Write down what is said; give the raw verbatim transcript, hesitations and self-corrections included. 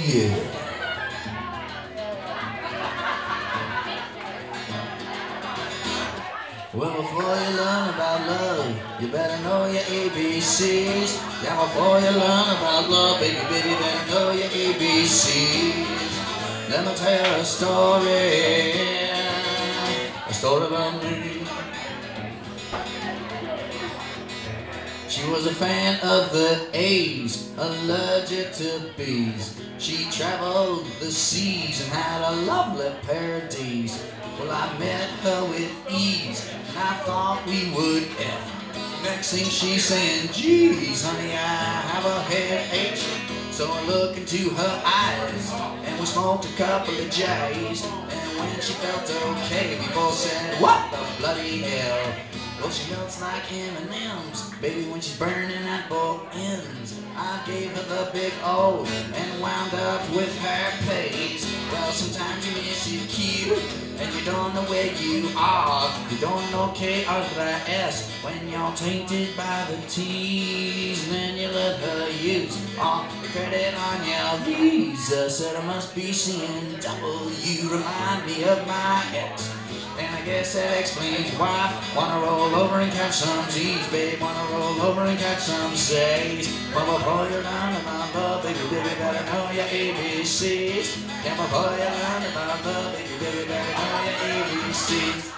yeah. Well, before you learn about love, you better know your A B Cs. Yeah, before you learn about love, baby, baby, you better know your A B Cs. Let me tell you a story, a story about me. She was a fan of the A's, allergic to bees. She traveled the seas and had a lovely pair of D's. Well, I met her with ease, and I thought we would F. Next thing she's saying, geez, honey, I have a headache. So I looked into her eyes, and we smoked a couple of J's. And when she felt okay, we both said, what the bloody hell? Well, she melts like M and M's, baby, when she's burning at both ends. I gave her the big O and wound up with her pace. Well, sometimes you miss your Q, and you don't know where you are. You don't know K or the S when you're tainted by the T's. And then you let her use all the credit on your Visa. Said I must be seeing double. You remind me of my ex. And I guess that explains why. Wanna roll over and catch some Z's, babe. Wanna roll over and catch some Z's. Well, before you learn about love, baby, baby, better know your A B Cs. Yeah, before you learn about love, baby, baby, better know your A B Cs.